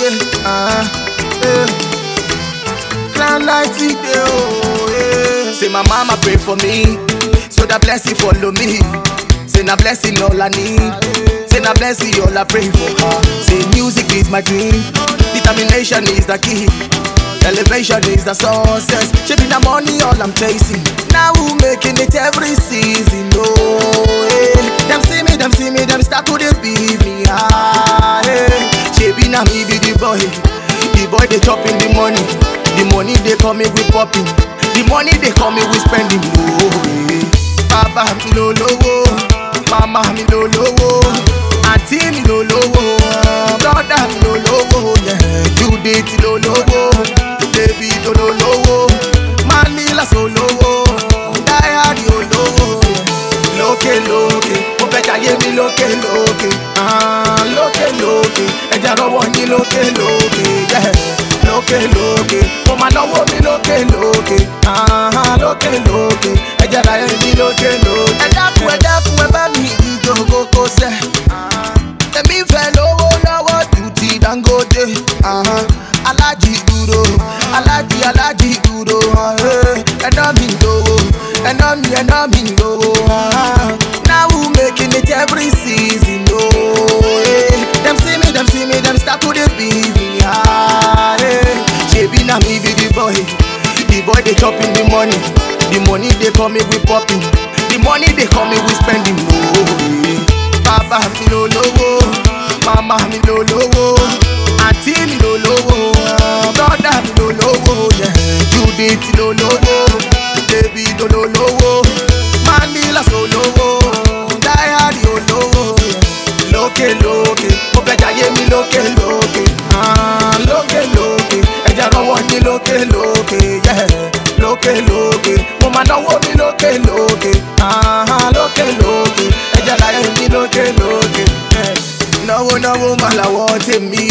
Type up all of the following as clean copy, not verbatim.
Clown light today, oh, yeah. Say my mama pray for me, so that blessing follow me. Say na blessing all I need. Say na blessing all I pray for her. Say music is my dream, determination is the key, elevation is the success. Shaping the money all I'm chasing. Now who making it every season, oh yeah. Them see me, them start to beat me, ah yeah. Shaping na me be the boy they chopping the money they come me with popping, the money they come me with spending, oh yeah. Baba mi lo lowo, mama mi lo lowo, auntie mi lo lowo, brother mi lo lowo, yeah. Judith lo lowo, baby lo lowo, Manila so lowo, Diary lo lowo, lókè lókè, mo fẹ́ jayé mi lókè lókè, lókè lókè, ẹja lọ́wọ́ yín lókè lókè, yeah. Lókè lókè, mo máa náwó mi lókè lókè, lókè lókè, ẹja láyé mi lókè lókè. Ẹ dákun ẹ bá mi ìdíjọ kókó sẹ́, èmi fẹ́ lówó lọ́wọ́ ju ti Dangote, alájì dúró, alájì dúró, ẹ̀nà mi lówó, ẹ̀nà mi lówó. Now who making it every season, oh yeah. Them see me, them start to beat me, yeah. Shebi na me be the boy they chopping the money they come me with popping, the money they come me with spending, oh yeah. Baba mi lo lowo, mama mi lo lowo, auntie mi lo lowo, brother mi lo lowo, yeah. Judith lo lowo, baby lo lowo, Manila so lowo, Diary lo lowo, yeah. Lókè lókè, mo fẹ́ jayé mi lókè lókè, lókè lókè, ẹja lọ́wọ́ yín lókè lókè, yeah. Lókè lókè, mo máa náwó mi lókè lókè, lókè lókè, ẹja láyé mi lókè lókè, yeah. Náwó máa làwọn tèmi,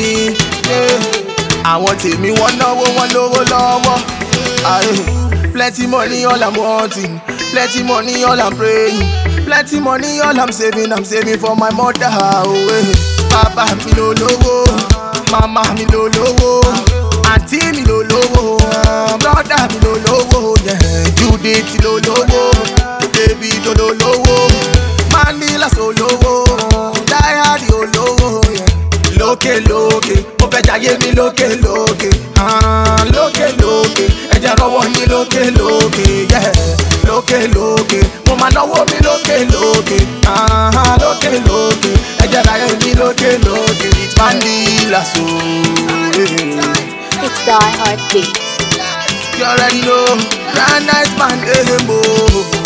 yeah. Àwọn tèmi wọ́n náwó wọ́n lówó lọ́wọ́, plenty money all I'm wanting, plenty money all I'm praying, plenty money all I'm saving for my mother, oh yeah. Baba mi lo lowo, mama mi lo lowo, auntie mi lo lowo, brother mi lo lowo, yeah. Judith lo lowo, baby lo lowo, Manila so lowo, Diary lo lowo, yeah. Lókè lókè, mo fẹ́ jayé mi lókè lókè, lókè lókè, ẹja lọ́wọ́ yín lókè lókè, yeah. Lókè lókè, mo máa náwó mi lókè lókè, lókè lókè, ẹja láyé mi lókè lókè. It's Manila so, yeah. It's Die Hard Beats. You already know, that nice man,